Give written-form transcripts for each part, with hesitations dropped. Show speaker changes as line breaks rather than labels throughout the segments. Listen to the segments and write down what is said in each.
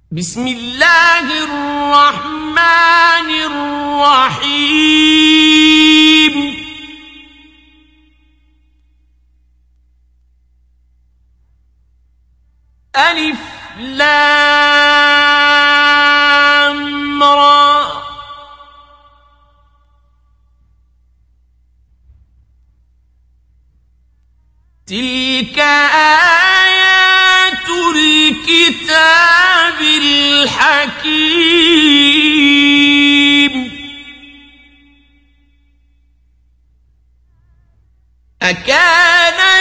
بسم الله الرحمن الرحيم ألف لام را تلك آيات الكتاب الحكيم أكان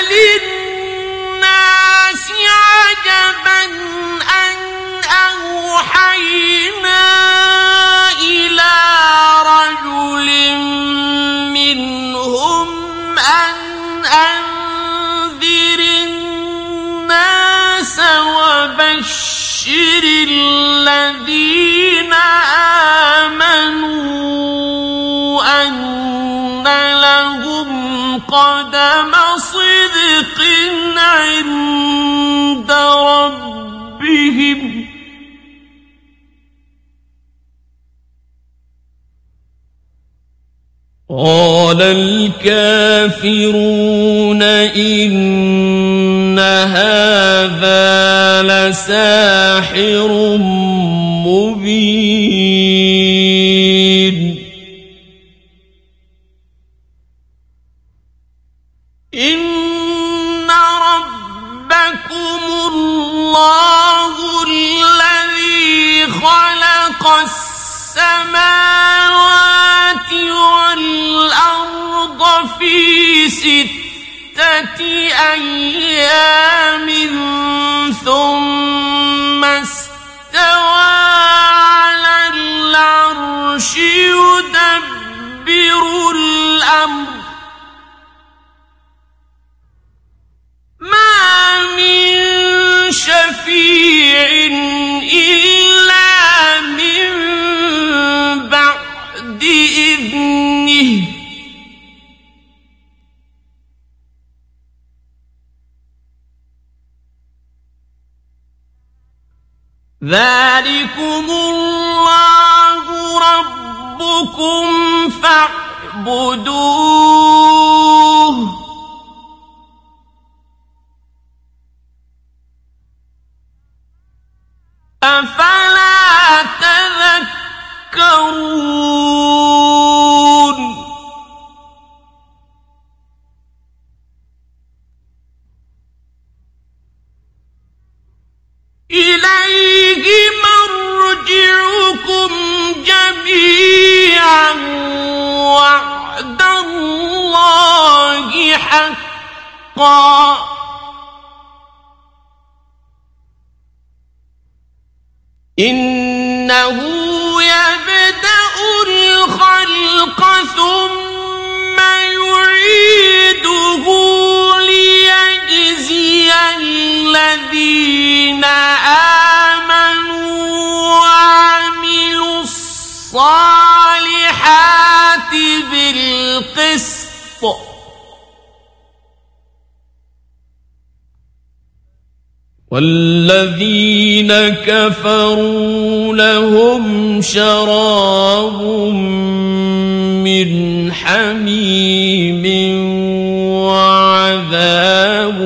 للناس عجبا أن أوحينا إلى رجل منهم أن أنذر الناس وبشر الذين آمنوا أن لهم قدم صدق عند ربهم قال الكافرون إن هذا لساحر مبين إن ربكم الله الذي خلق السماوات والأرض في 6 أيام ثم استوى على العرش يدبر الأمر ما من شفيع إلا من بعد إذنه ذلكم الله ربكم فاعبدوه أفلا تذكرون إليه مرجعكم جميعا وعد الله حقا إنه يبدأ الخلق ثم يعيده ليجزي الذين آمنوا وعملوا الصالحات بالقسط والذين كفروا لهم شراب من حميم وعذاب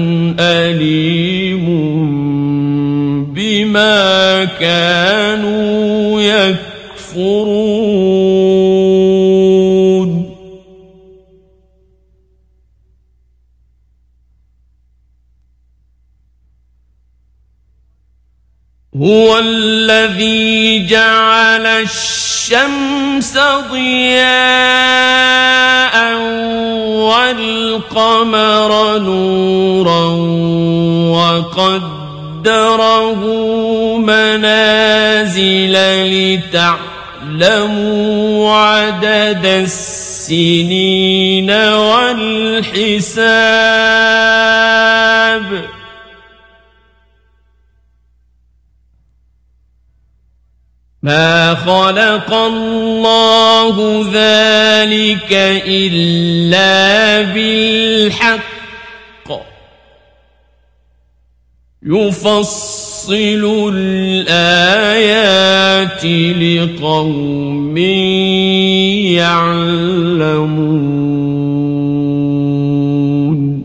أليم بما كانوا يكفرون هو الذي جعل الشمس ضياء والقمر نورا وقدره منازل لتعلموا عدد السنين والحساب ما خلق الله ذلك إلا بالحق يفصل الآيات لقوم يعلمون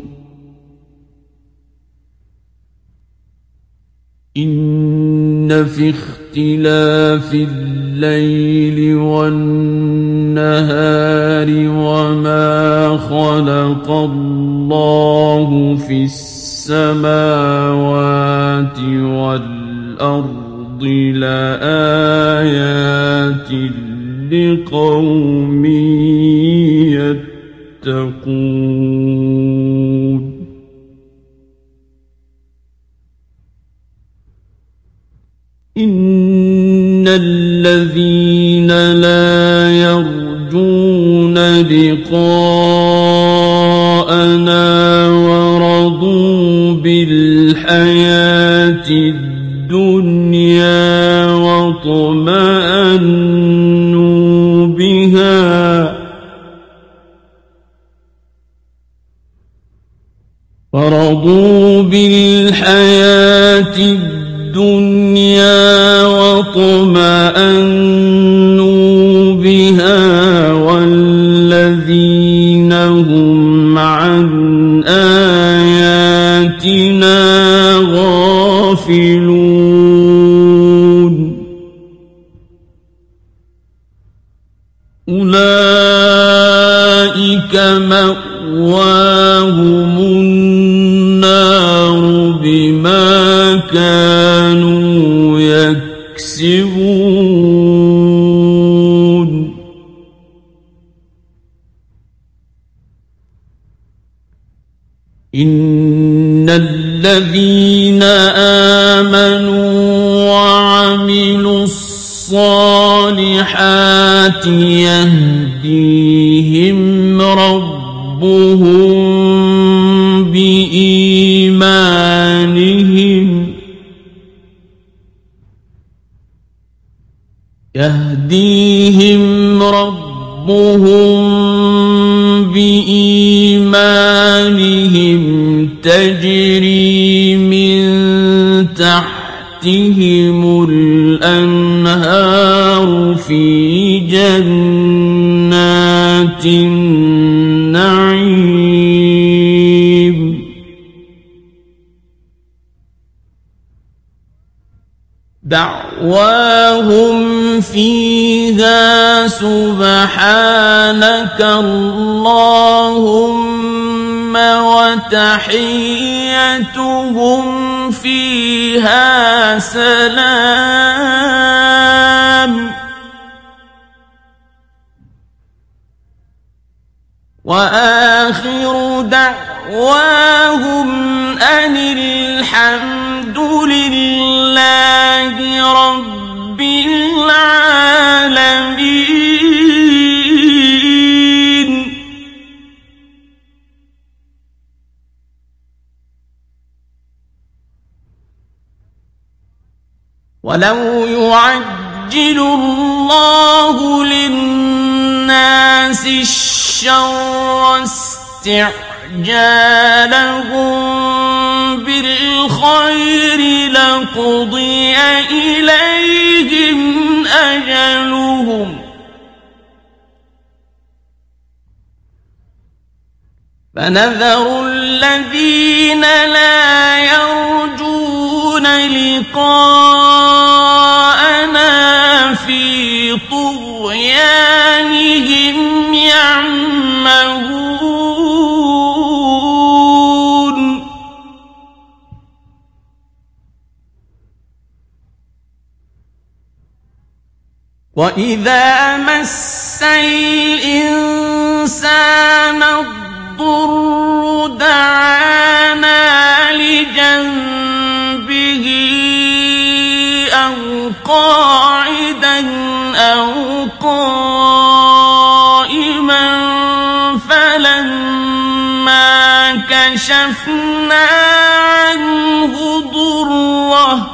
إن في اختلاف الليل والنهار وما خلق الله في السماوات والأرض لآيات لقوم يتقون إن الذين لا يرجون لقاءنا ورضوا بالحياة الدنيا واطمأنوا بها ورضوا بالحياة الدنيا واطمأنوا بها والذين هم عن آياتنا غافلون أولئك مأواهم النار بما كانوا يكسبون إن الذين آمنوا وعملوا الصالحات يهديهم ربهم بإيمانهم تجري من تحتهم الأنهار في جنات النعيم دعواهم فيها سبحانك اللهم وتحيتهم فيها سلام وآخر دعواهم أن الحمد لله رب العالمين. ولو يعجل الله للناس الشر استعجالهم بالخير لقضي إليهم أجلهم فنذر الذين لا يرجون لقاءنا في طغيانهم يعمهون وإذا مس الإنسان الضر دعانا لجنبه أو قاعدا أو قائما فلما كشفنا عنه ضره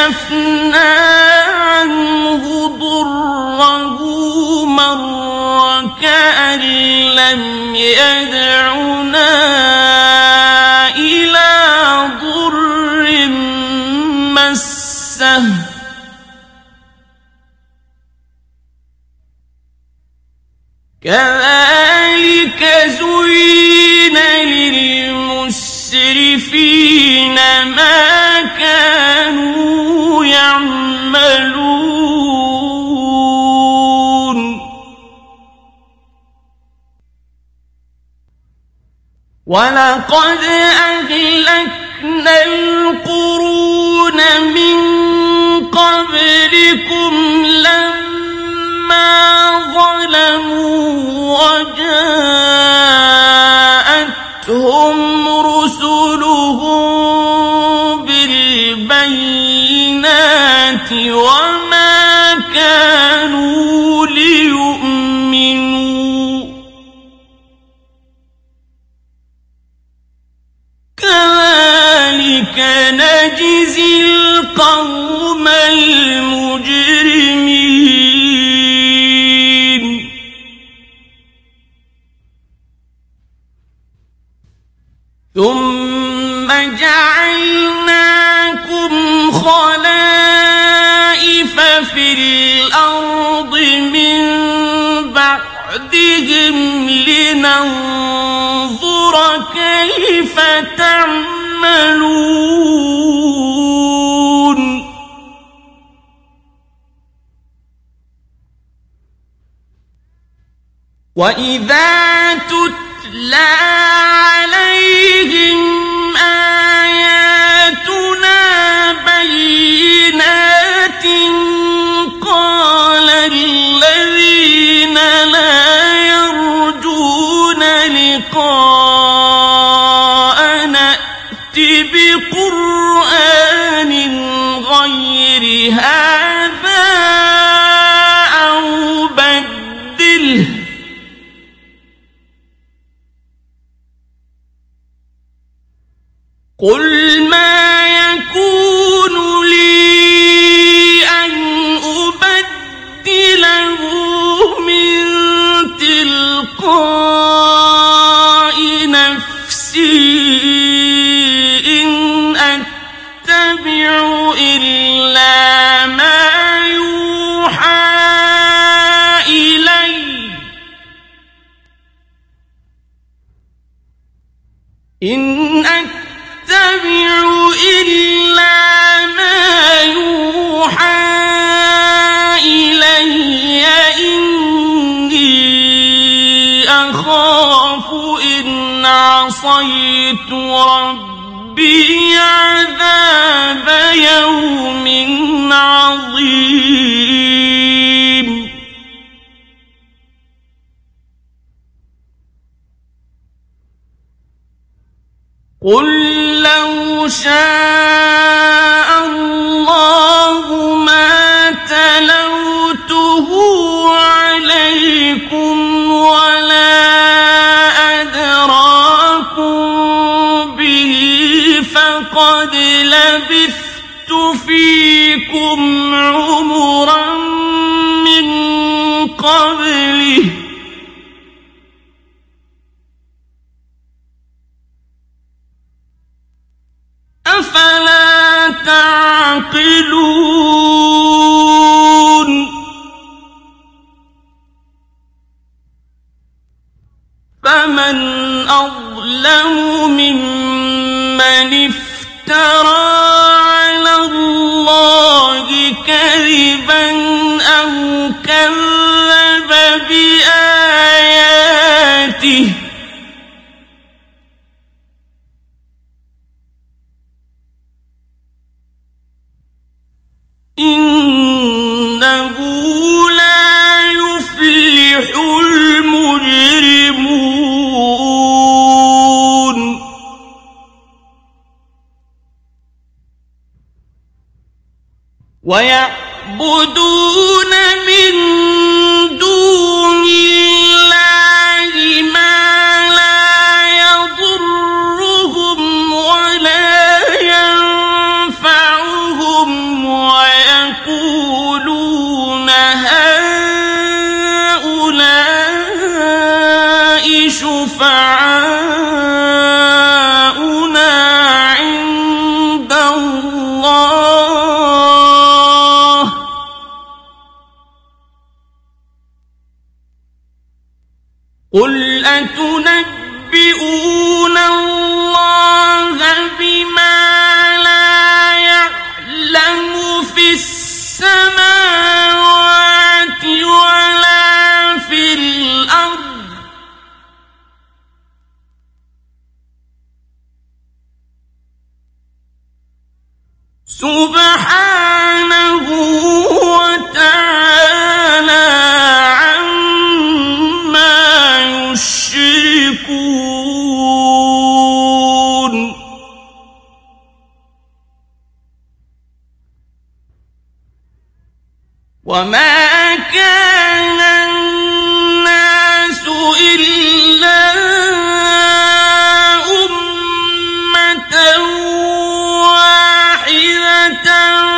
مر وكأن لم يدعنا إلى ضر مسه كذلك زين للمسرفين ما كانوا يعملون ولقد أهلكنا القرون من قبلكم لما ظلموا وجاءتهم رسلهم بالبينات وما كانوا ليؤمنوا كذلك نجزي القوم المجرمين ثم جعلناكم خلائف في الأرض من بعدهم لننظر كيف تعملون وإذا تتلى عليهم آياتنا بينات قال الذين لا يرجون لقاءنا ائت بقرآن غير هذا أو بدله قل ما يكون لي أن أبدله من تلقاء نفسي إن أتبع إلا ما يوحى إلي إن أتبع إلا ما يوحى إلي إني أخاف إن عصيت ربي عذاب يوم عظيم قل لو شاء الله ما تلوته عليكم ولا أدراكم به فقد لبثت فيكم عمرا من قبله أفلا تعقلون فمن أظلم ممن افترى على الله كذبا أو كذب بآياته إنه لا يفلح المجرمون ويعبدون من دون الله ما لا يضرهم ولا ينفعهم ويقولون هؤلاء في السماوات ولا في الأرض سبحانه وتعالى عما يشركون وما كان الناس إلا أمة واحدة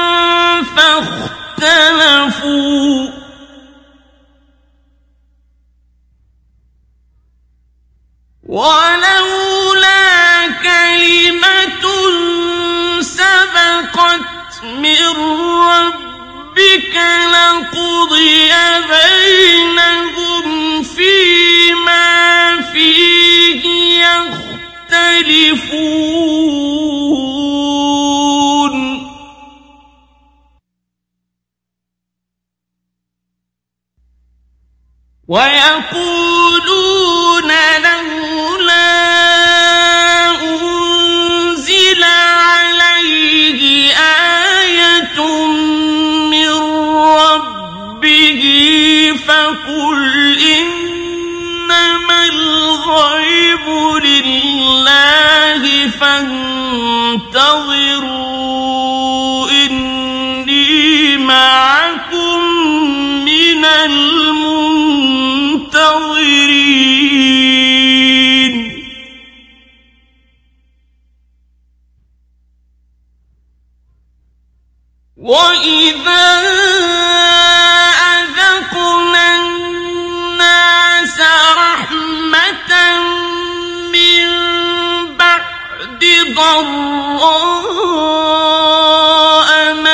فاختلفوا ولولا كلمة سبقت من ربك لقضي بينهم فيما فيه يختلفون ويقولون لولا أنزل عليه آية من ربه فقل إنما الغيب لله فانتظروا إني معكم من المنتظرين وإذا أذقنا الناس رحمة من بعد ضراء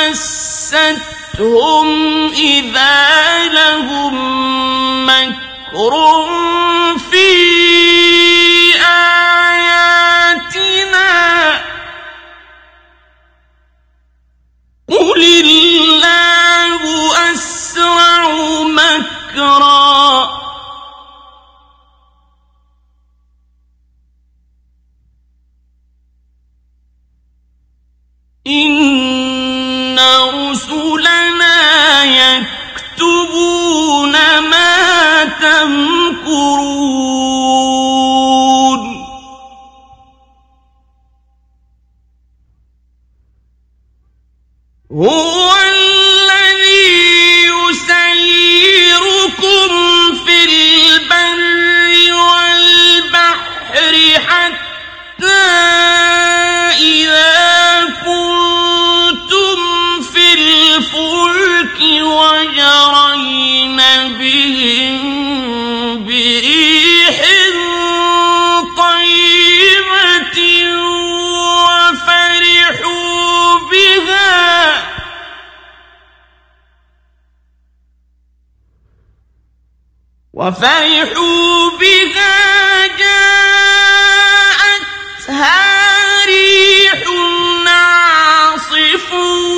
مستهم إذا لهم مكر في آياتنا قل الله أسرع مكرا إن رسلنا يكتبون ما تمكرون هو الذي يسيركم في البر والبحر حتى إذا كنتم في الفلك وجرين بهم بريح طيبة وفرحوا بها جاءتها ريح عاصف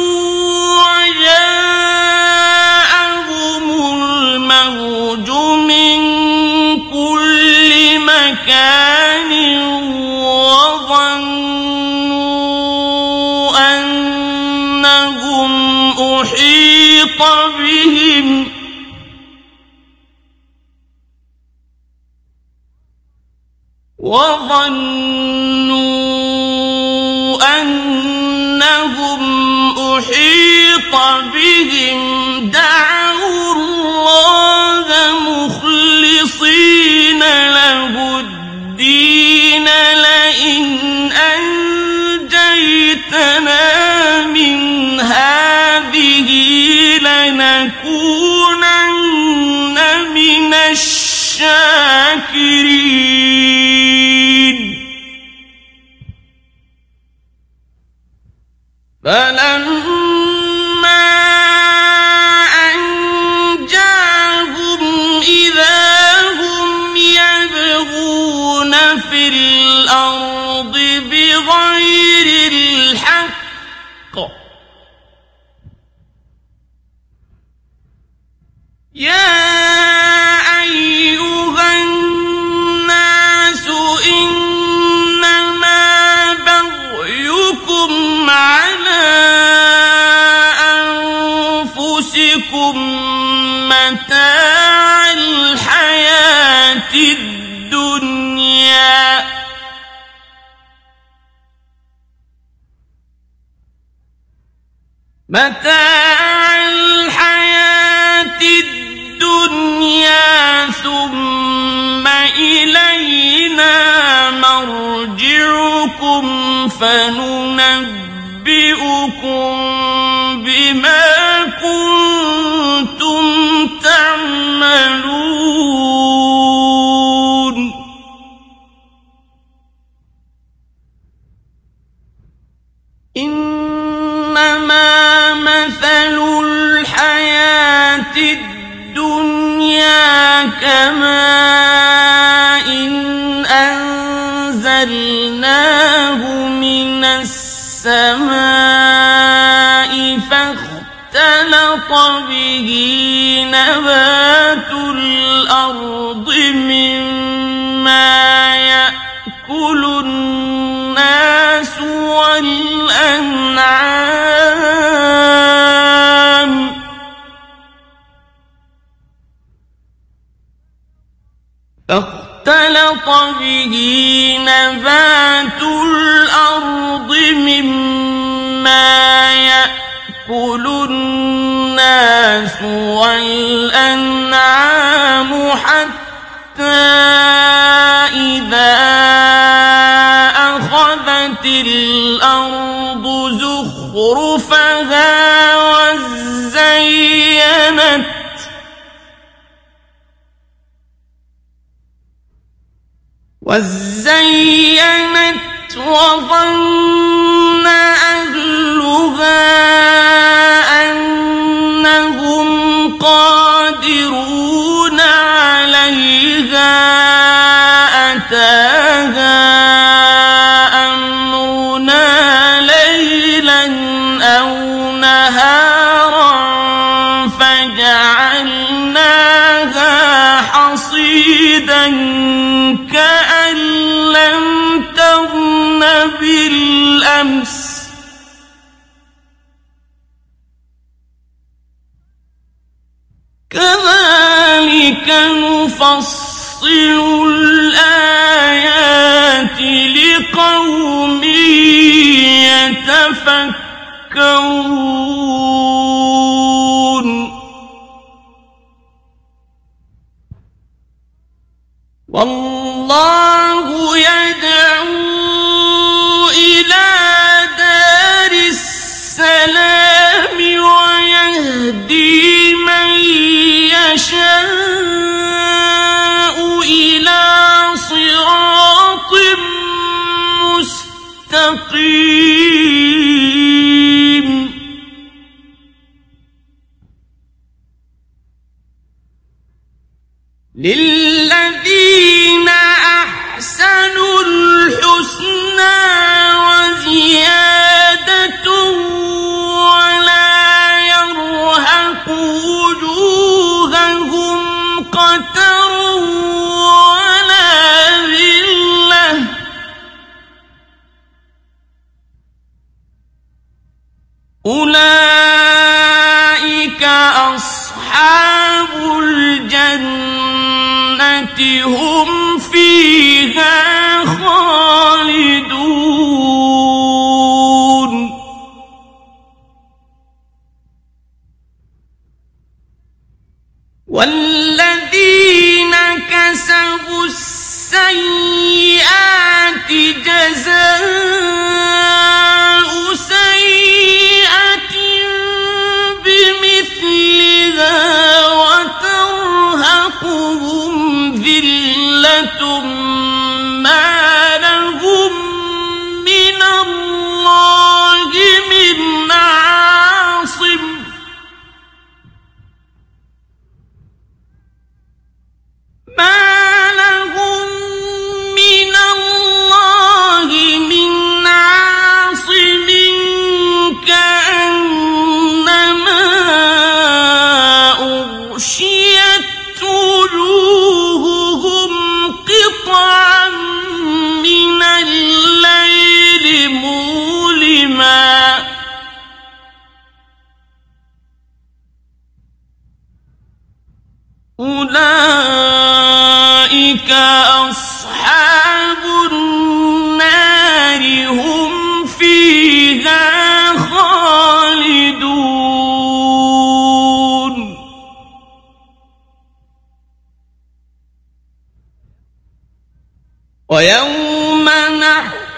وجاءهم الموج من كل مكان وظنوا أنهم أحيط بهم دعوا الله مخلصين له الدين لئن أنجيتنا من هذه لنكونن من الشاكرين فلما أنجاهم إذا هم يبغون في الأرض بغير الحق يا أيها الناس إنما بغيكم على أنفسكم متاع الحياة الدنيا ثم إلينا مرجعكم فننبئكم بما كنتم تعملون إنما مثل الحياة الدنيا كماء أنزلناه من السماء فاختلط به نبات الأرض مما يأكل الناس والأنعام فاختلط به نبات الأرض مما يأكل الناس والأنعام حتى إذا أخذت الأرض زخرفها وزينت وظن أهلها أنهم قادرون عليها أتاها أمرنا ليلا أو نهارا فجعلناها حصيدا كأن لم تغن بالأمس كذلك نفصل الآيات لقوم يتفكرون والله يدعو إلى دار السلام ويهدي من يشاء إلى صراط مستقيم للذين أحسنوا الحسنى وزيادة ولا يرهق وجوههم قتر ولا ذلة أولئك أصحاب الجنة هم فيها خالدون والذين كسبوا السيئات جزاء سيئة بمثلها وترهقهم ذلة ما لهم من الله من عاصم ما لهم من الله من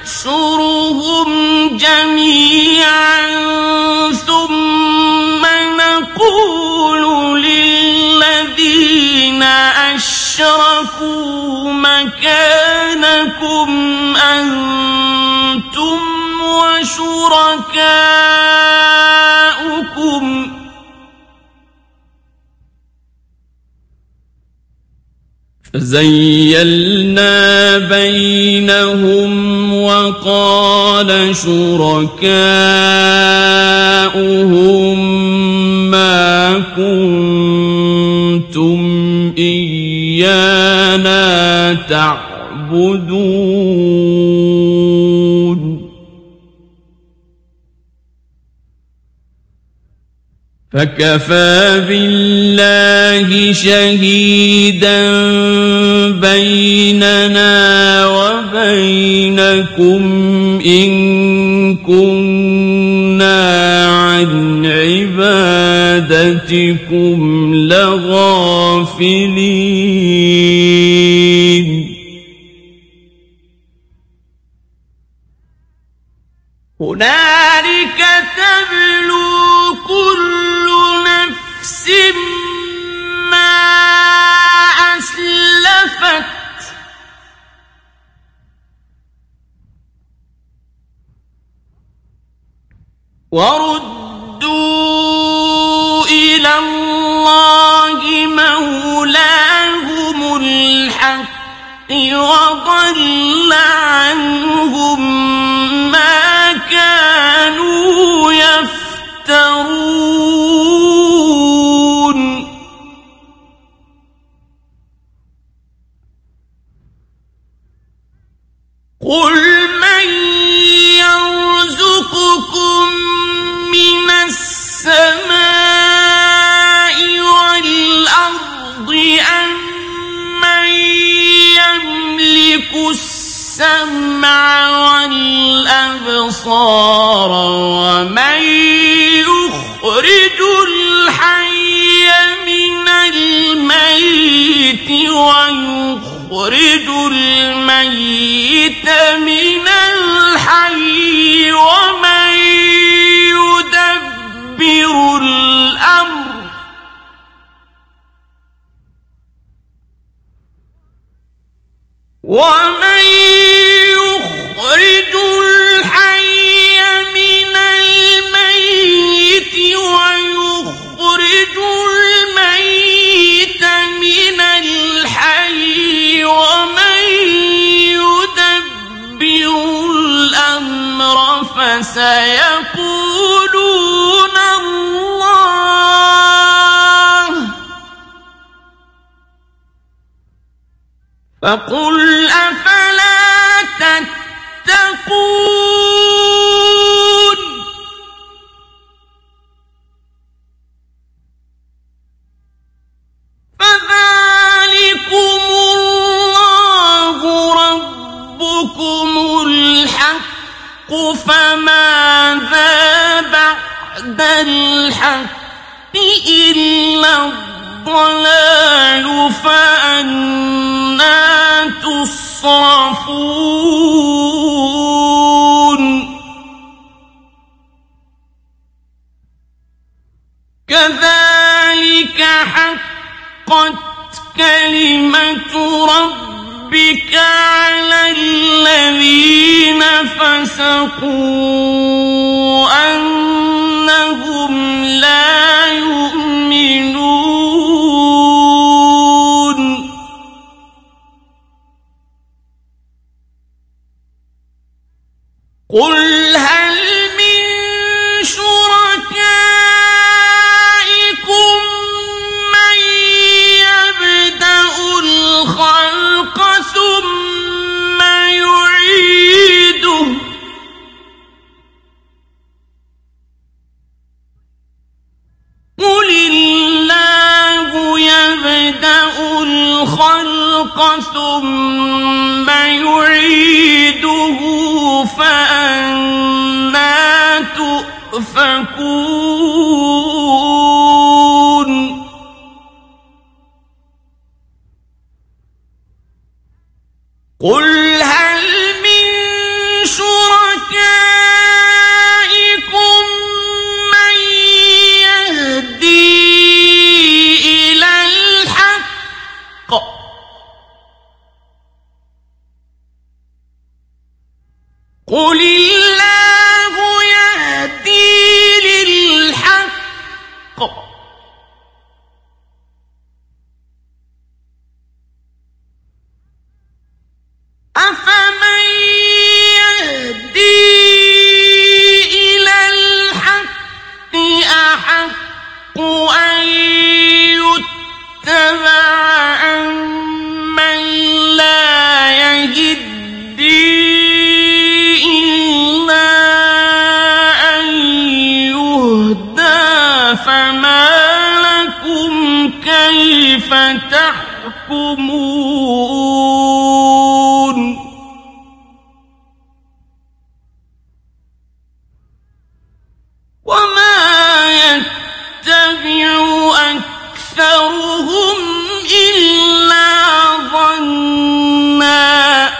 نحشرهم جميعا ثم نقول للذين أشركوا مكانكم أنتم وشركاؤكم فزيلنا بينهم وقال شركاؤهم ما كنتم إيانا تعبدون فكفى بالله شهيدا بيننا وبينكم إن كنا عن عبادتكم لغافلين هنالك تبلو كل نفس ما أسلفت وردوا إلى الله مولاهم الحق وضل عنهم ما كانوا يفترون قل من يرزقكم من السماء والأرض أم من يملك السمع والأبصار ومن يخرج الحي من الميت ويخرج الميت من الحي ومن يدبر الأمر ومن يخرج الحي من الميت ويخرج الميت من الحي ومن يدبر الأمر فسيقولون الله فقل أفلا تتقون فذلكم الله ربكم الحق فماذا بعد الحق إلا الضلال فأنى تصرفون كذلك حقت كلمة ربك على الذين فسقوا أنهم لا يؤمنون قل هل من شركائكم من يبدأ الخلق ثم يعيده قل الله يبدأ الخلق ثم يعيده فأنى تؤفكون قل هل من شركائكم قل الله يهدي للحق أفمن يهدي إلى الحق أحق أن يتبع أمن لا يهدي إلا أن يهدى فما لكم كيف تحكمون وما يتبع أكثرهم إلا ظنًّا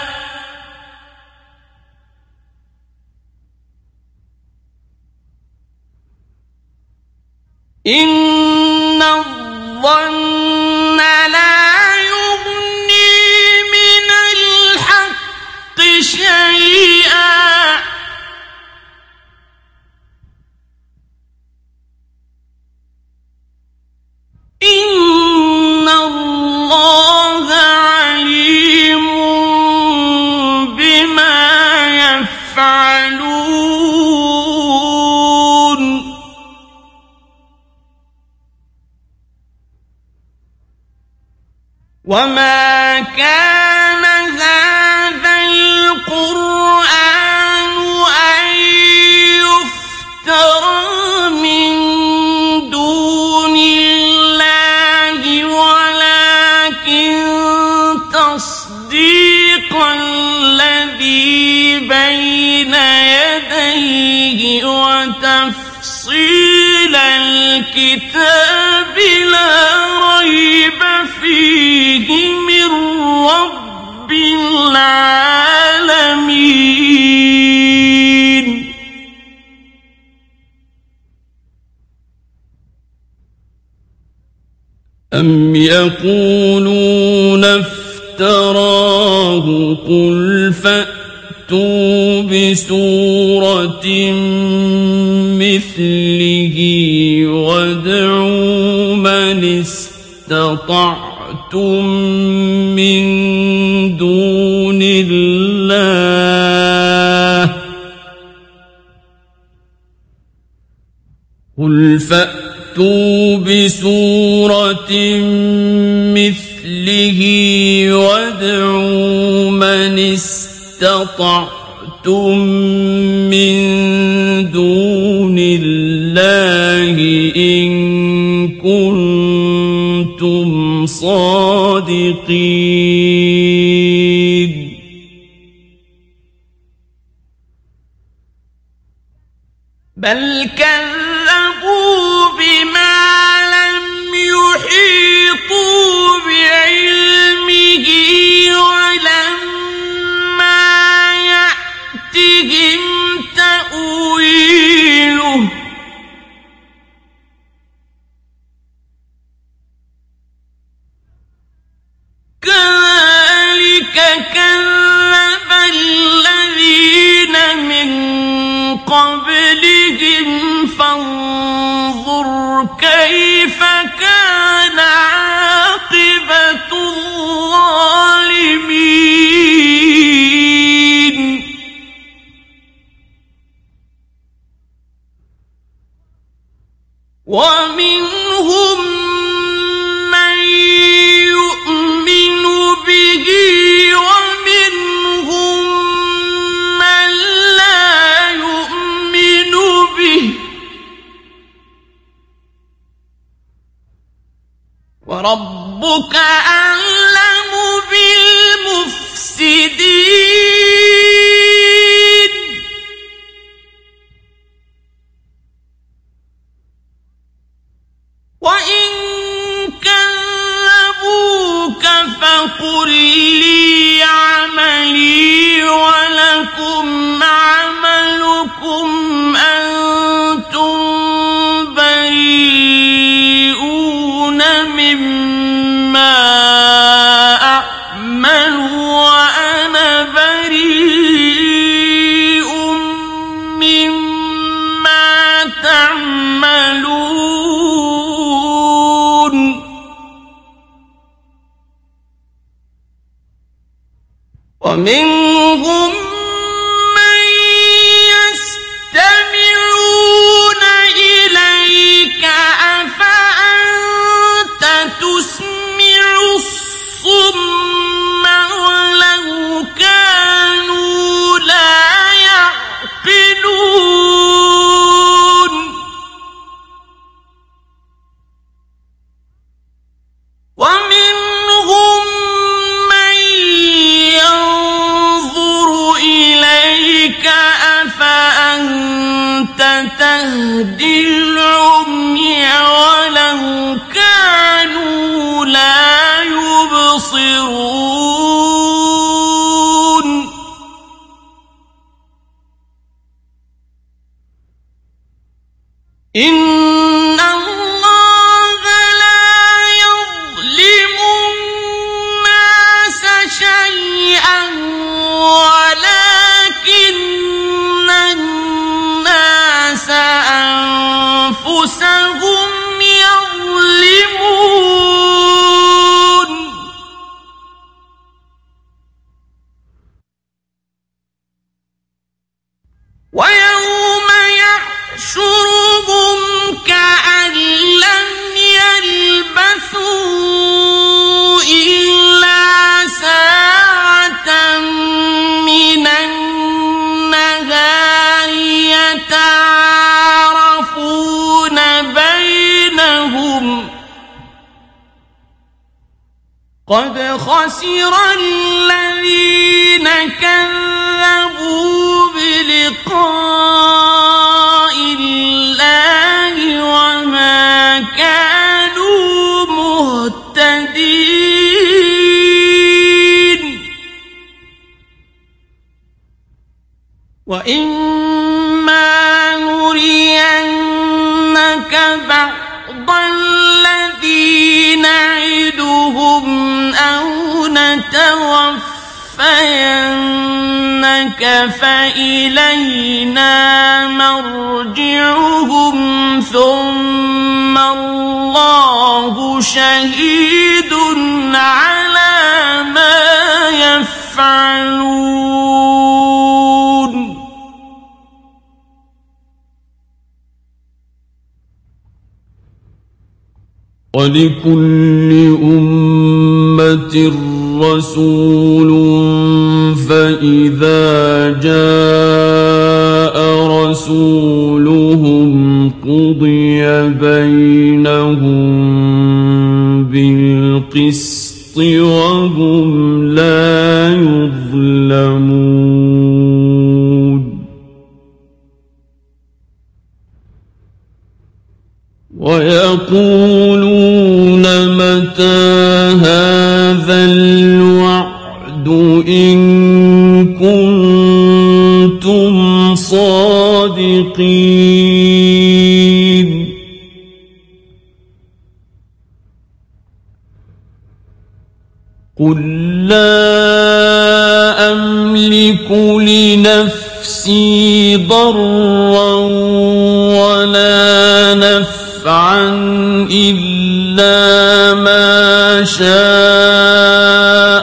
إن الظن لا يغني من الحق شيئا إن الله عليم بما يفعلون وما كان هذا القرآن أن يفترى من دون الله ولكن تصديق الذي بين يديه وتفصيل الكتاب لا ريب فيه من رب العالمين أم يقولون افتراه قل فأتوا بسورة مثله وادعوا من استطعتم من دون الله قل فأتوا بسورة مثله وادعوا من استطعتم من دون الله إن كنتم صادقين بل كذبوا بما لم يحيطوا بعلمه ولما يأتهم تأويله كذلك كذب الذين من قبلهم فانظر كيف كان عاقبة الظالمين ومنهم من يؤمن به ومنهم من لا يؤمن به وربك أعلم بالمفسدين وإن كذبوك فقل لي عملي ولكم عملكم أنتم بريئون مما أعمل وأنا بريء ومنهم من يستمعون إليك أفأنت تسمع الصم ولو كانوا لا يعقلون ومنهم من ينظر إليك أفأنت تهدي العمي ولو كانوا لا يبصرون إن الله لا يظلم الناس شيئا ولكن الناس أنفسهم يظلمون ويوم يحشرهم كأن لم يلبثوا إلا ساعة من النهار يتعارفون بينهم قد خسر الذين كذبوا بلقاء الله وما كانوا مهتدين وإما نرينك بعض الذي نعدهم أو نتوفينك فإلينا مرجعهم ثم الله شهيد على ما يفعلون ولكل أمة رسول فإذا جاء رسولهم قضي بينهم بالقسط وهم لا يظلمون ويقولون متى هذا الوعد إن كنتم صادقين قل لا أملك لنفسي ضرا ولا نفعا إلا ما شاء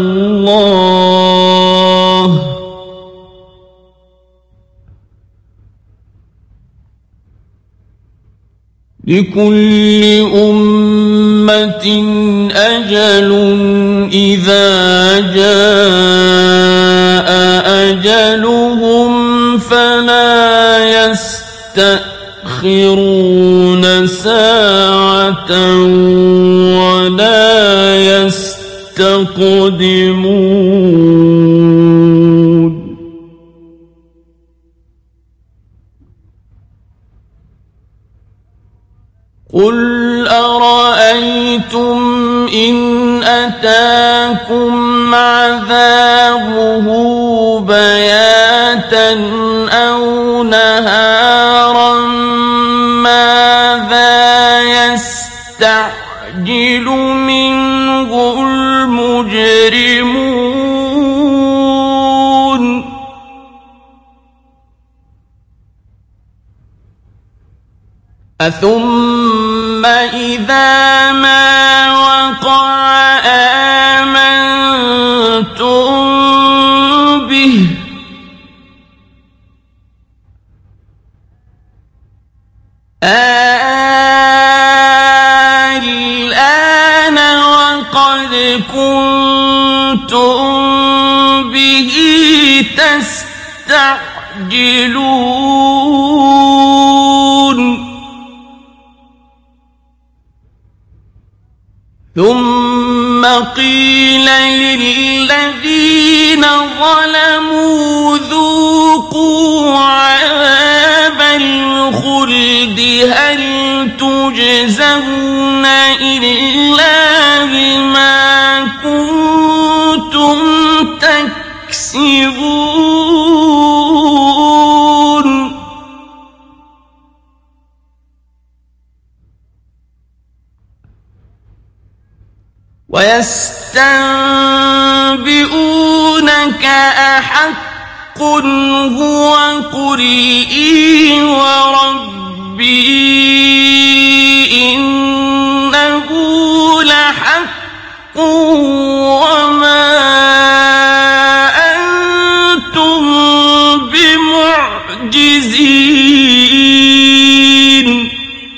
الله لكل أمة أجل إذا جاء أجلهم فلا يستأخرون ساعة ولا يستقدمون قل أرأيتم إن أتاكم عذابه بياتا أو نهارا ماذا يستعجل منه المجرمون أثم إذا ما وقع آمنتم الآن وقد كنتم به تستعجلون ثم قيل للذين ظلموا ذوقوا عذاب الخلد هل تجزون إلا بما كنتم تكسبون ويستنبئونك أحق هو قل إي وربي إنه لحق وما أنتم بمعجزين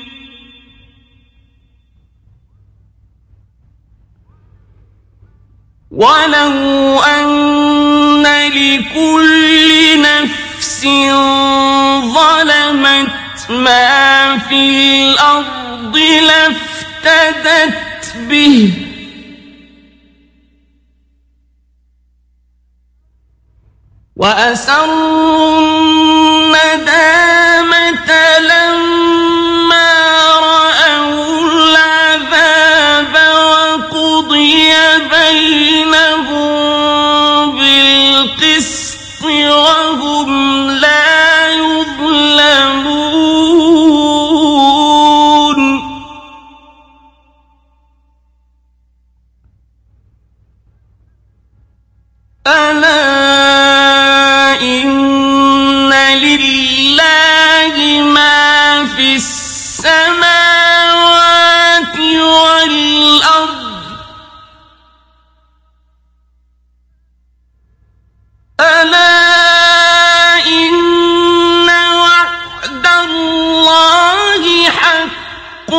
ولو أن لكل نفس ظلمت ما في الأرض لافتدت به وأسروا الندامة لما رأوا العذاب وقضي بينهم بالقسط وهم لا يظلمون ألا إن لله ما في السماوات والأرض ألا إن وعد الله حق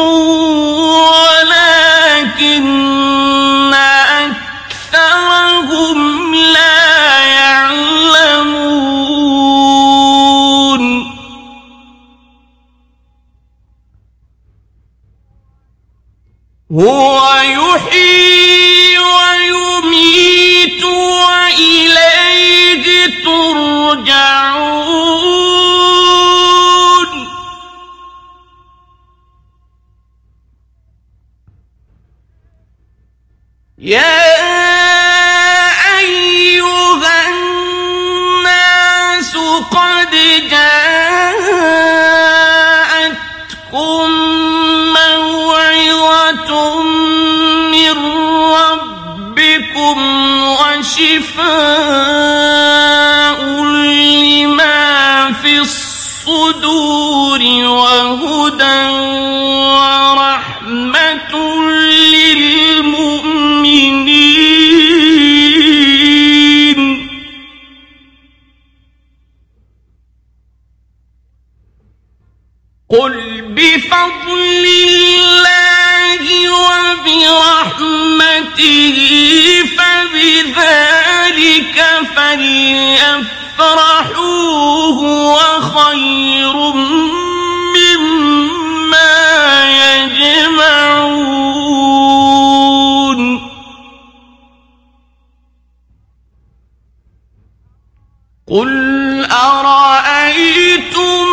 ولكن أكثرهم لا يعلمون هو يحيي ويميت وإليه ترجعون يا أيها الناس قد جاءتكم موعظة من ربكم وشفاء لما في الصدور وهدى ورحمة للمؤمنين قل بفضل الله وبرحمته فبذلك فليفرحوا هو خير مما يجمعون قل أرأيتم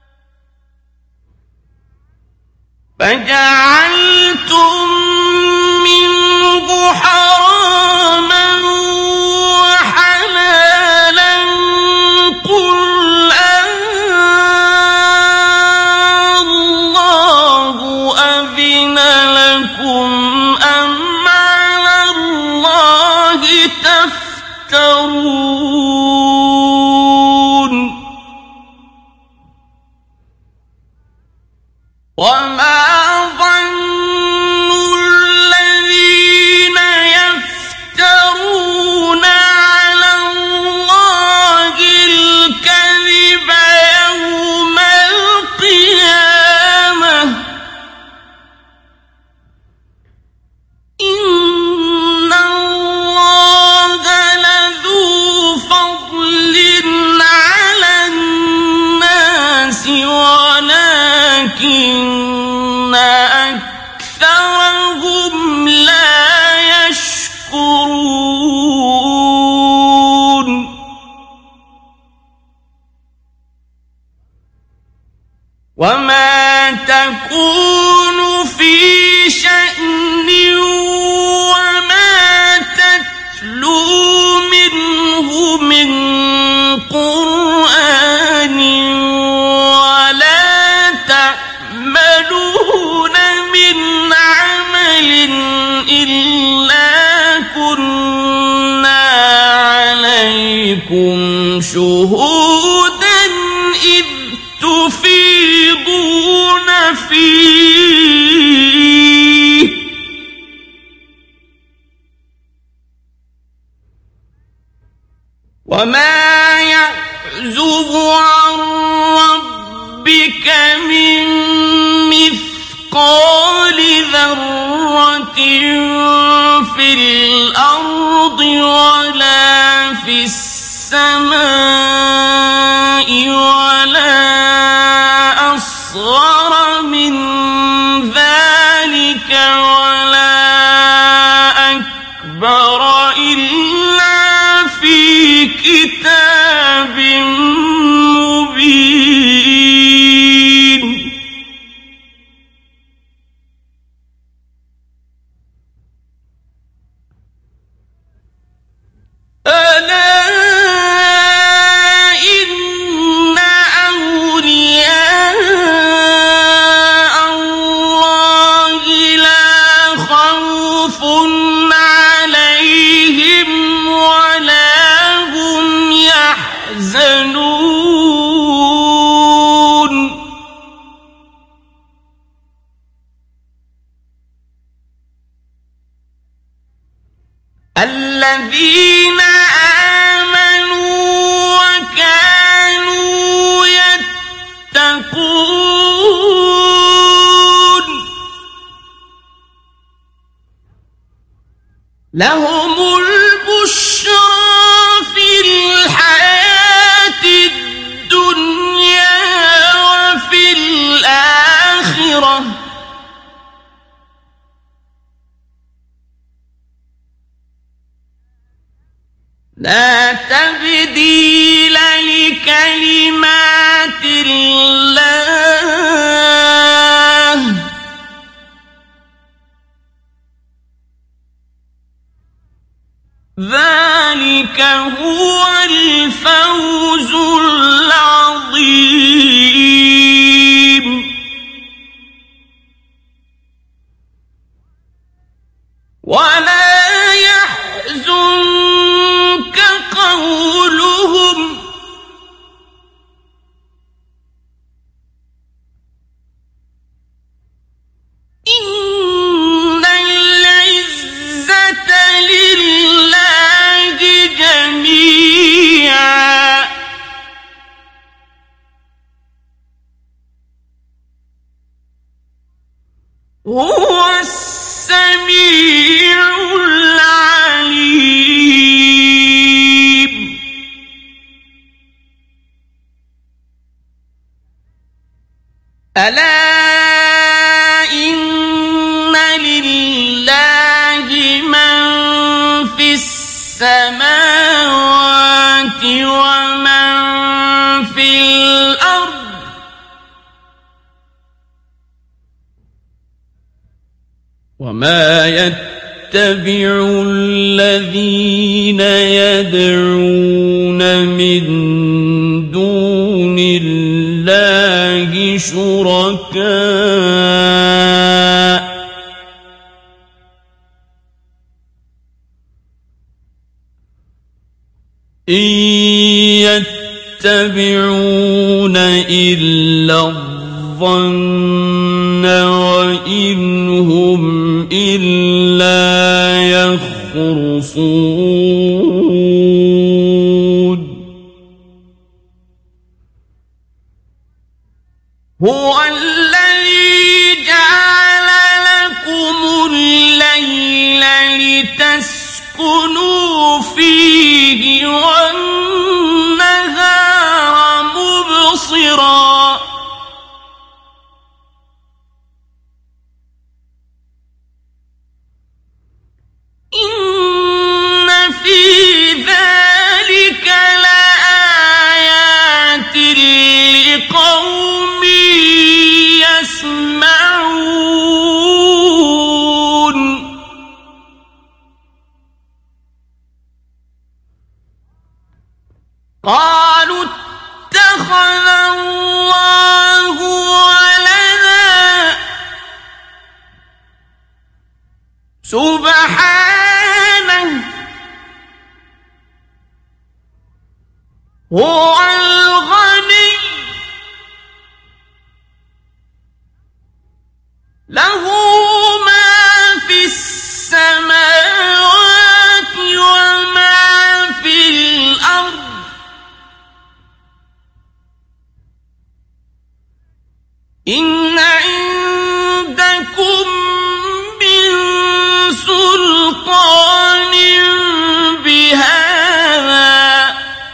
فجعلتم عليكم شهودا إذ تفيضون فيه وما يعزب عن ربك من مثقال ذرة في الأرض ولا في السماء ولا أصغر من ذلك ولا أكبر إلا في كتاب مبين ألا إن أولياء الله لا خوف عليهم ولا هم يحزنون الذين آمنوا وكانوا يتقون لهم البشرى في الحياة الدنيا وفي الآخرة لا تبديل لكلمات الله ذلك هو الفوز العظيم ولا يحزنك قولهم إن العزة لله جميعا هو السميع العليم ألا إن لله من في السماوات ومن في الأرض وما يتبع الذين يدعون من دون الله شركاء إن يتبعون إلا الظن وإن هم إلا يخرصون هو الذي جعل لكم الليل لتسكنوا فيه والنهار مبصرا إن في ذلك لآيات لقوم يسمعون قالوا اتخذ الله ولدا سبحانه هو الغني له ما في السماوات وما في الأرض إن عندكم من سلطان بهذا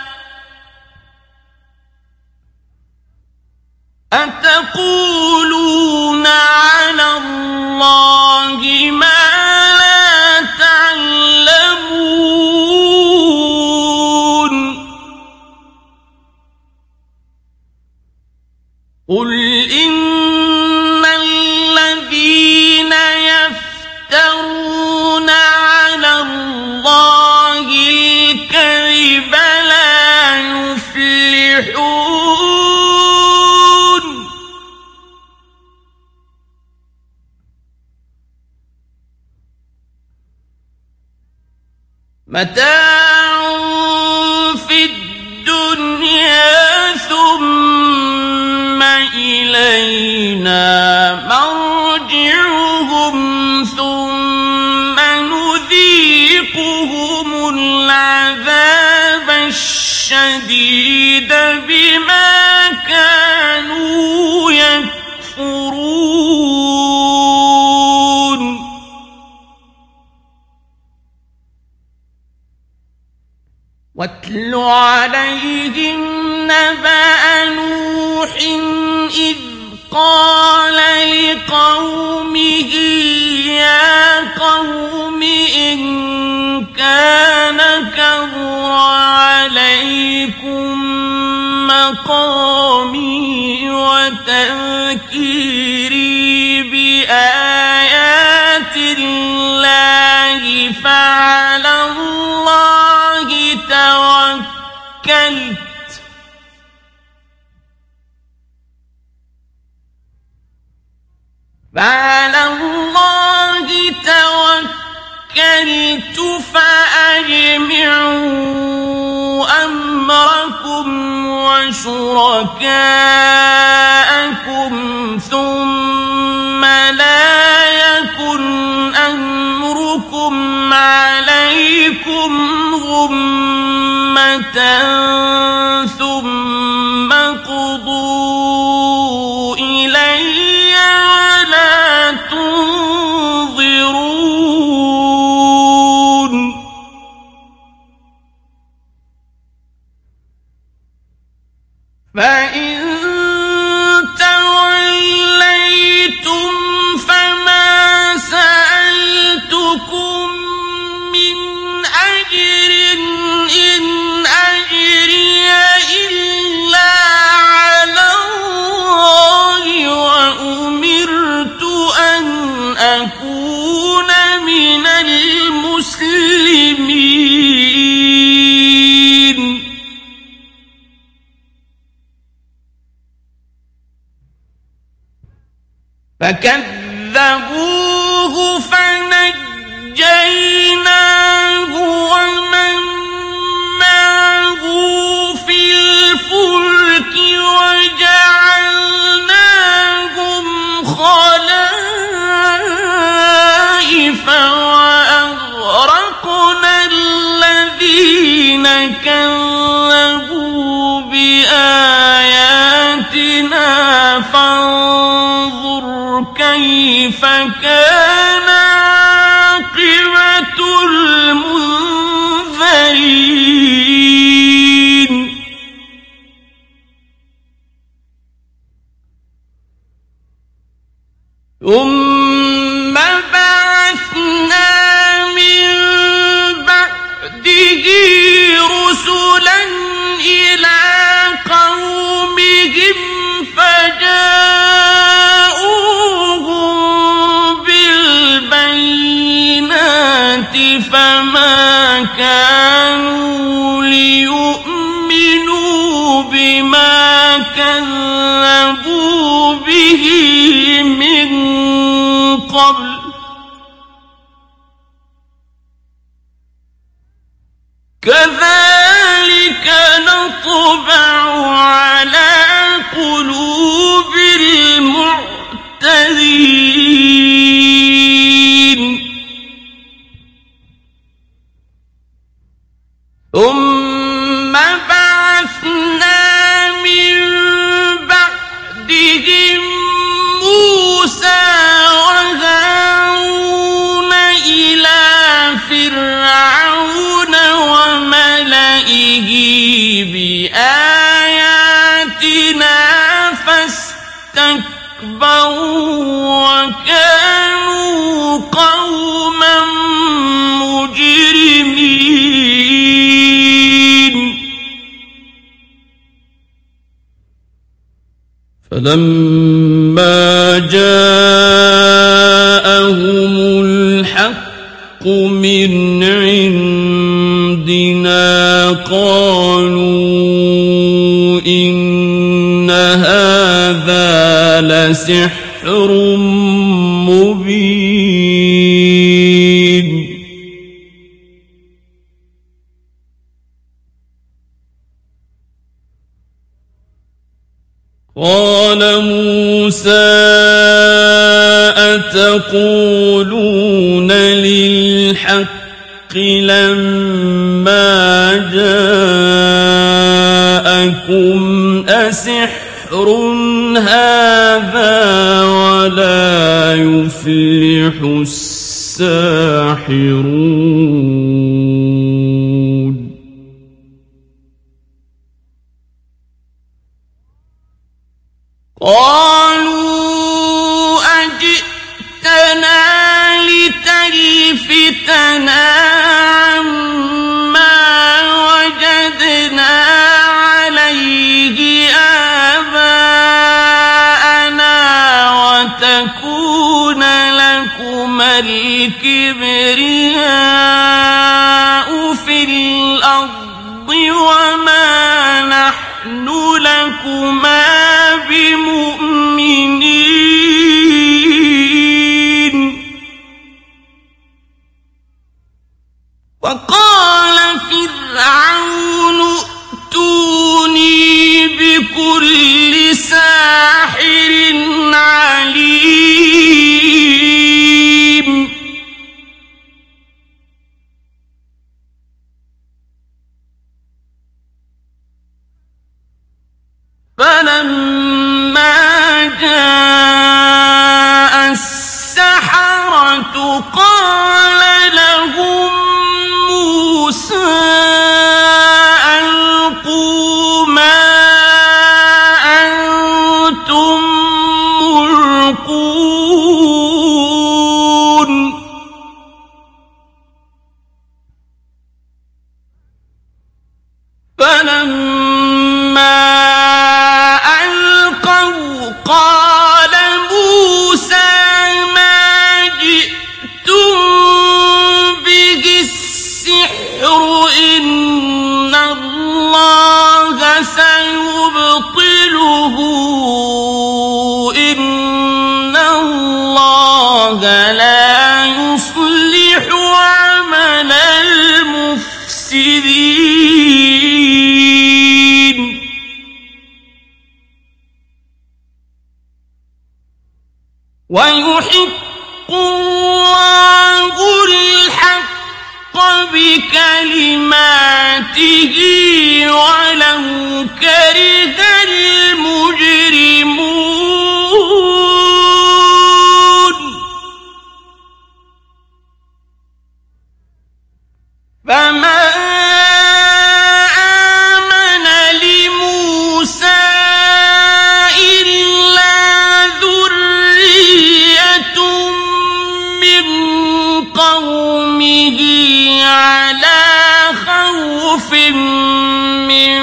أتقولون على الله ما لا تعلمون قل إن الذين يفترون على الله الكذب لا يفلحون متاع في الدنيا ثم إلينا مرجعهم ثم نذيقهم العذاب الشديد بما كانوا يكفرون واتل عليهم نبأ نوح إذ قال لقومه يا قوم إن كان كبر عليكم مقامي وتذكيري بآيات الله فعلى الله توكلت فأجمعوا أمركم وشركاءكم ثم لا يكن أمركم عليكم غمة ثم قضوا إلي ولا تنظرون فإن توليتم فما سألتكم من أجر إن أجري إلا على الله وأمرت أن أكون من المسلمين فكذبوه فنجيناه ومن معه في الفلك وجعلناهم خلائف وأغرقنا الذين كذبوا بآياتنا فانظر كيف كان عاقبة المنذرين ثم بعثنا من بعده رسلا إلى قومهم فجاءوهم بالبينات فما كانوا ليؤمنوا بما كذبوا به من قبل كذلك نطبع نطبع على قلوب المعتدين ثم بعثنا من بعدهم موسى وهارون إلى فرعون وملئه بآياتنا فاستكبروا وكانوا قوما مجرمين فلما جاءهم الحق من عندنا قالوا إن هذا لسحر مبين قال موسى أتقولون للحق لما جاءكم أسحر هذا ولا يفلح الساحرون قالوا أجئتنا لتلفتنا عما وجدنا عليه آباءنا وتكون لكما الكبرياء في الأرض وما نحن لكما بمؤمنين وقال فرعون ائتوني بكل ساحر عليم فلما جاء السحرة قال لهم موسى ألقوا ما أنتم ملقون فلما قال موسى ما جئتم به السحر إن الله سيبطله إن الله لا يصلح عمل المفسدين ويحق الله الحق بكلماته ولو كره المجرمون فما آمن لموسى إلا ذرية من قومه على خوف من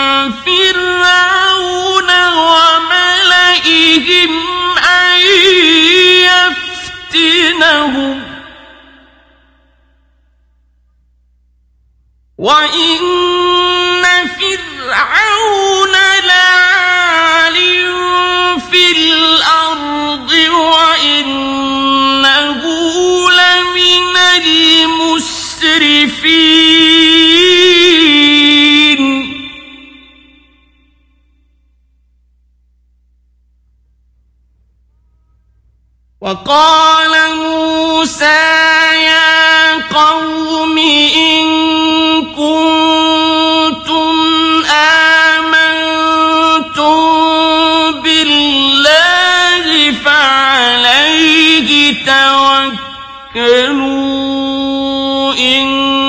فرعون وملئهم أن يفتنهم وإن فرعون لعال في الأرض وإنه لمن المسرفين آمنوا إن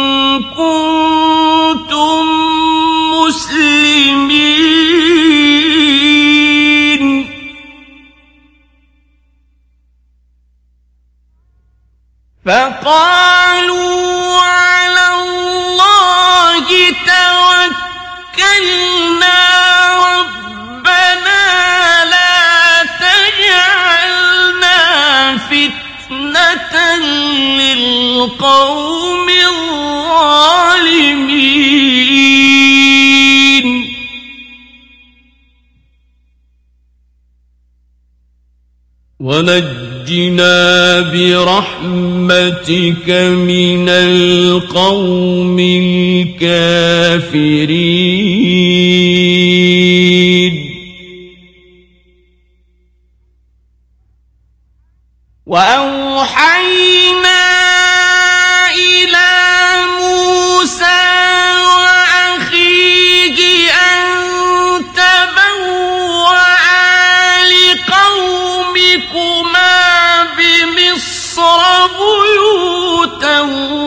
كنتم مسلمين فقالوا على الله توكلنا ربنا لا تجعلنا فتنة للقوم الظالمين ونجنا برحمتك من القوم الكافرين وأوحينا إلى موسى وأخيه أن تبوأ لقومكما بمصر بيوتا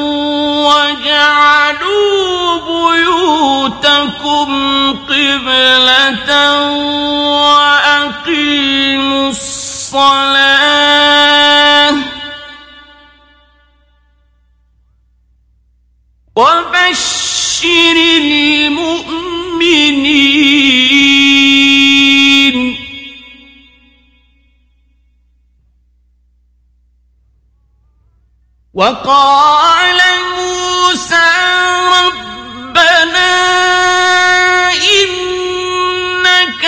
وجعلوا بيوتكم قبلة وأقيموا الصلاة وبشر المؤمنين وقال موسى ربنا إنك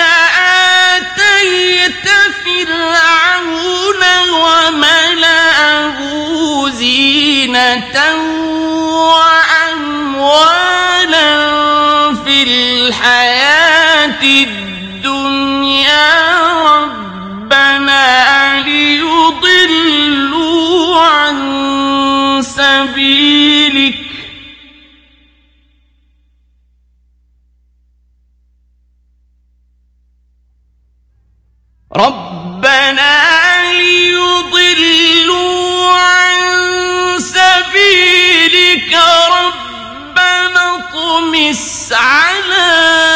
آتيت فرعون وملأه زينة وأموالا في الحياة الدنيا ربنا ليضلوا عن سبيلك ربنا اطمس على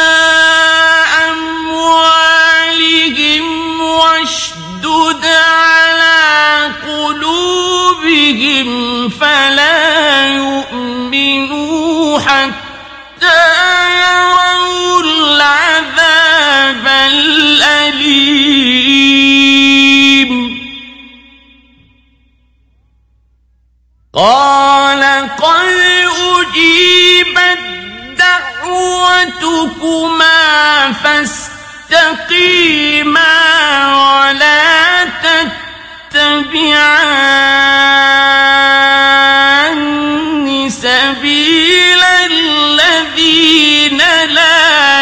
أموالهم واشدد على قلوبهم فلا يؤمنوا حتى يروا العذاب الأليم قال قد أجيبت دعوتكما فاستقيما ولا تتبعان سبيل الذين لا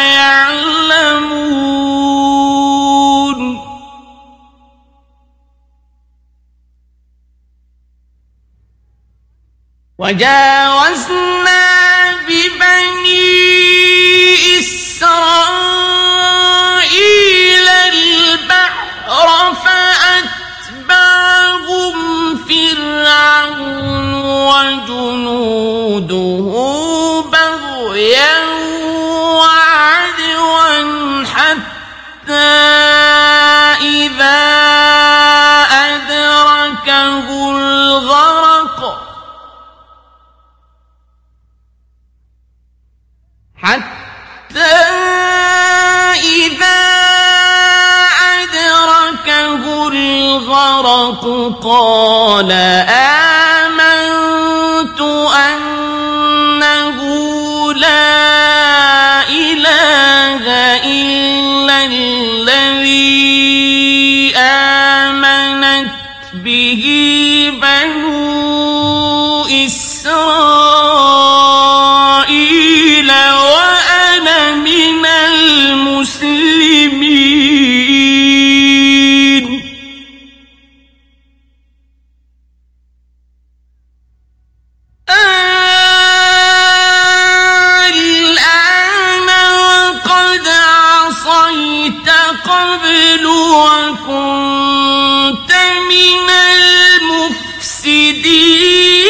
يعلمون وجاوزنا ببني إسرائيل البحر فأتبعهم فرعون وجنوده بغيا وعدوا حتى إذا أدركه الغرق قال آمنت أنه لا إله إلا الذي آمنت به بنو إسرائيل وأنا من المسلمين الآن وقد عصيت قبل وكنت من المفسدين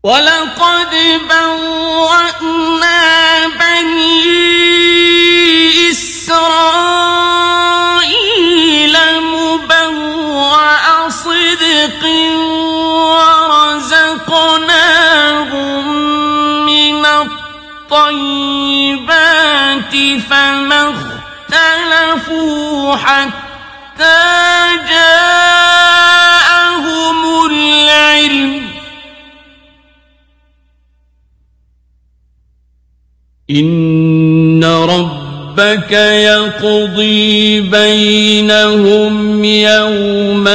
ولقد بوأنا بني إسرائيل مبوأ صدق ورزقناهم من الطيبات فما اختلفوا حتى جاءهم العلم إن ربك يقضي بينهم يوم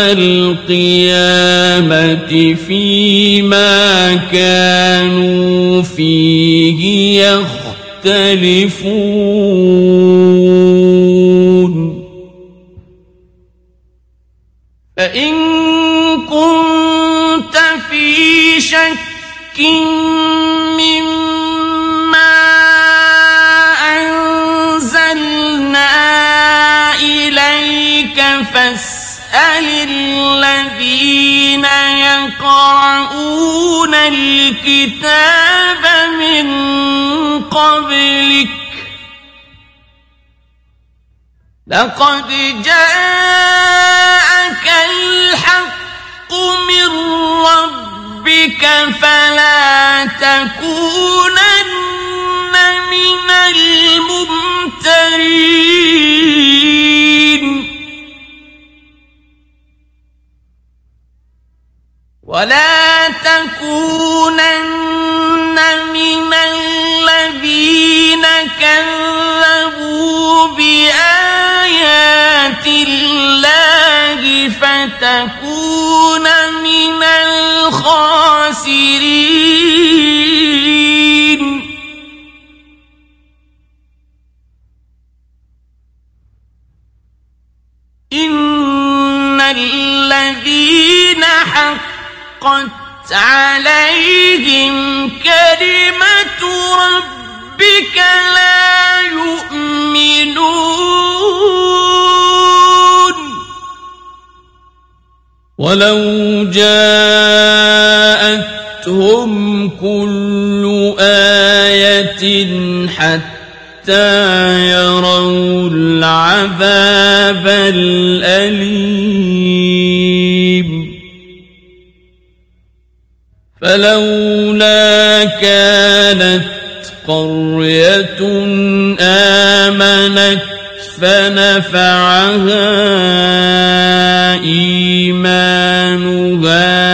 القيامة فيما كانوا فيه يختلفون فإن كنت في شك مما أنزلنا إليك فاسأل الذين يقرؤون الكتاب من قبلك لقد جاءك الحق من ربك فلا تكونن من الممترين ولا تكونن من الذين كذبوا بآيات الله فتكون من الخاسرين إن الذين حقت عليهم كلمة ربك لا يؤمنون ولو جاءتهم كل آية حتى يروا العذاب الأليم فلولا كانت قرية آمنت فنفعها إيمانها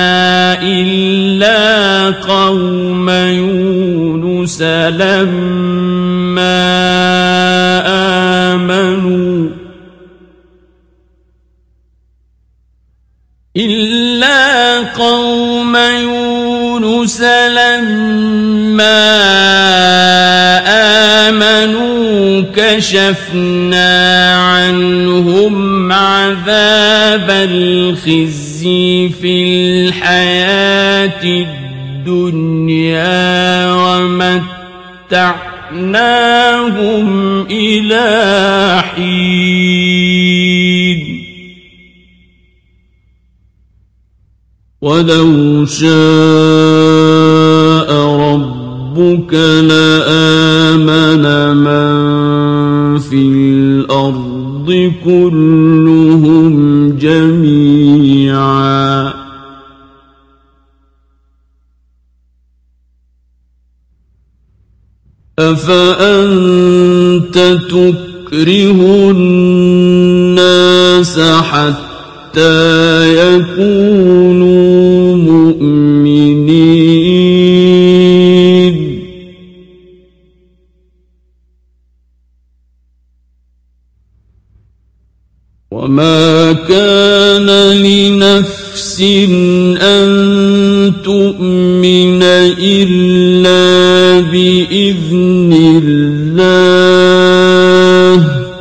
إلا قوم يونس لما آمنوا كشفنا عنهم عذاب الخزي في الحياة الدنيا ومتعناهم إلى حين ولو شاء ربك لآمن من في الأرض كلهم جميعا أفأنت تكره الناس حتى يكونوا مؤمنين وما كان لنفس أن تؤمن إلا بإذن الله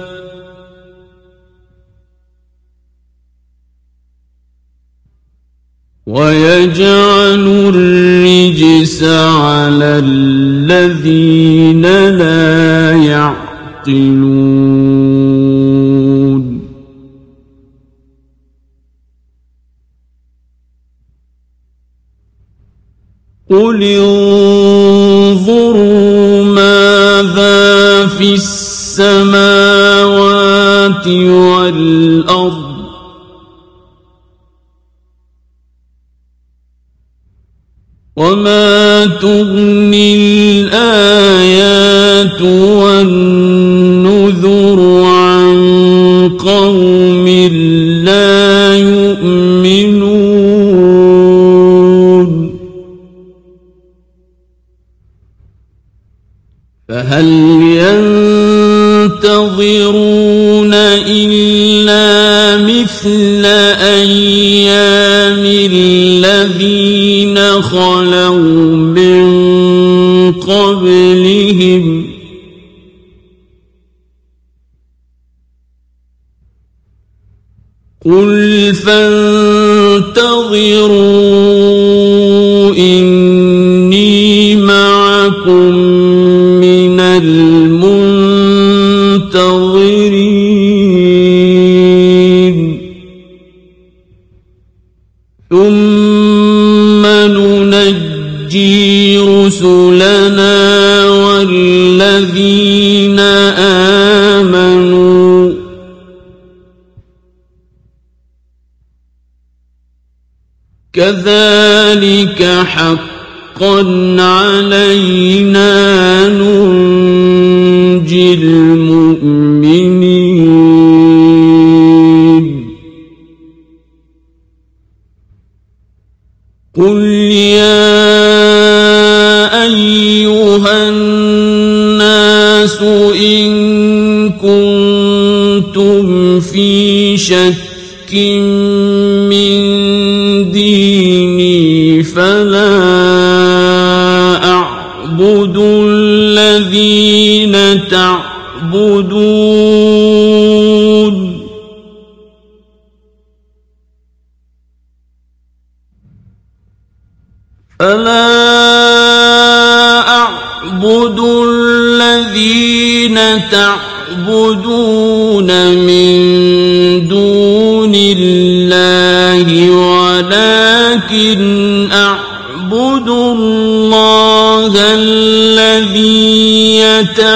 ويجعل الرجس على الذين لا يعقلون قل انظروا ماذا في السماوات والأرض وما تغني الآيات والنذر عن قوم لا يؤمنون فهل ينتظرون إلا مثل أيام الذين خلوا من قبلهم قل فانتظروا إني معكم من المنتظرين ثم ننجي رسلنا والذين آمنوا كذلك حقا علينا ننجي المؤمنين قل يا أيها الناس إن كنتم في شك من ديني فلا أعبد الذين تعبدون من دون الله ولكن أعبد الله الذي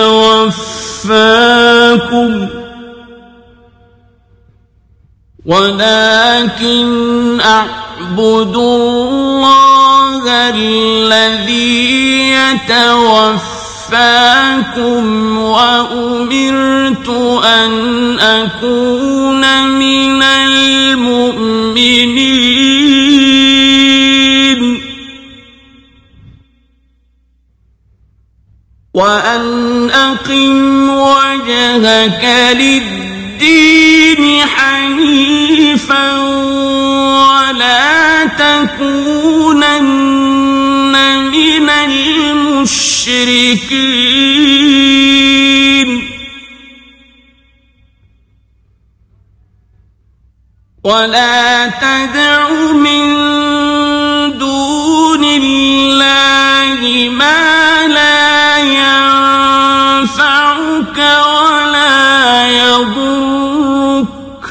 يتوفاكم وأمرت أن أكون من المؤمنين وأن أقم وجهك للدين حنيفا ولا تكونن من المشركين ولا تدع من دون الله ما لا ينفعك ولا يضرك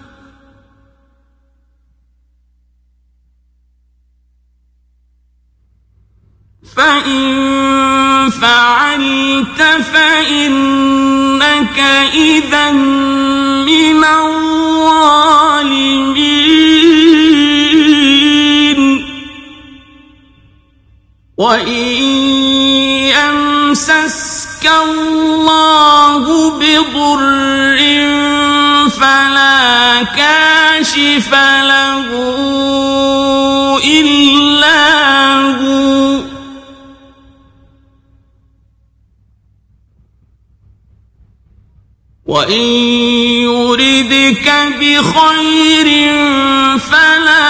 فإن فعلت فإنك إذا من الظالمين وإن يمسسك الله بضر فلا كاشف له إلا هو وإن يردك بخير فلا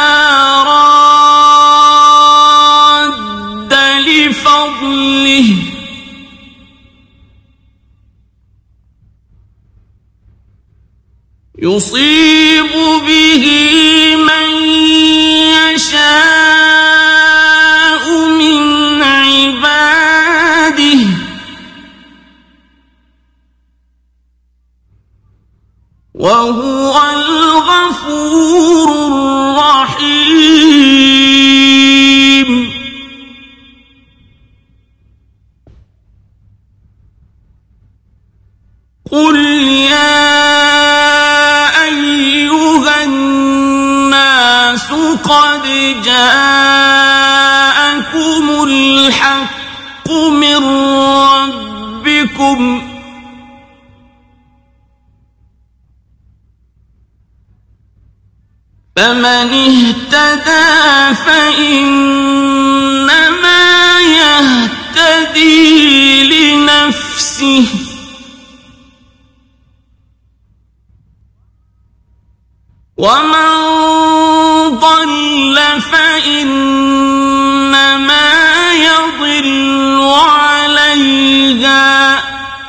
راد لفضله يصيب به من يشاء من عباده وهو الغفور الرحيم قل يا أيها الناس قد جاءكم الحق من ربكم فمن اهتدى فإنما يهتدي لنفسه ومن ضل فإنما يضل عليها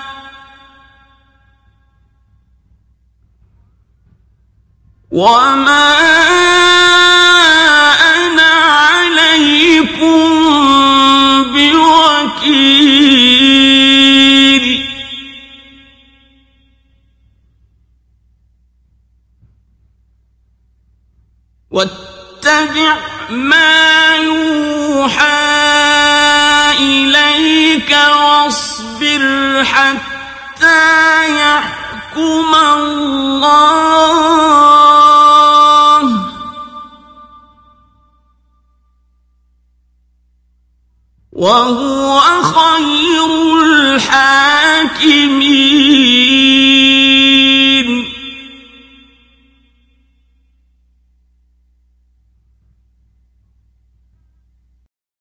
وما أنا عليكم بوكيل واتبع ما يوحى إليك واصبر حتى يحكم الله وهو خير الحاكمين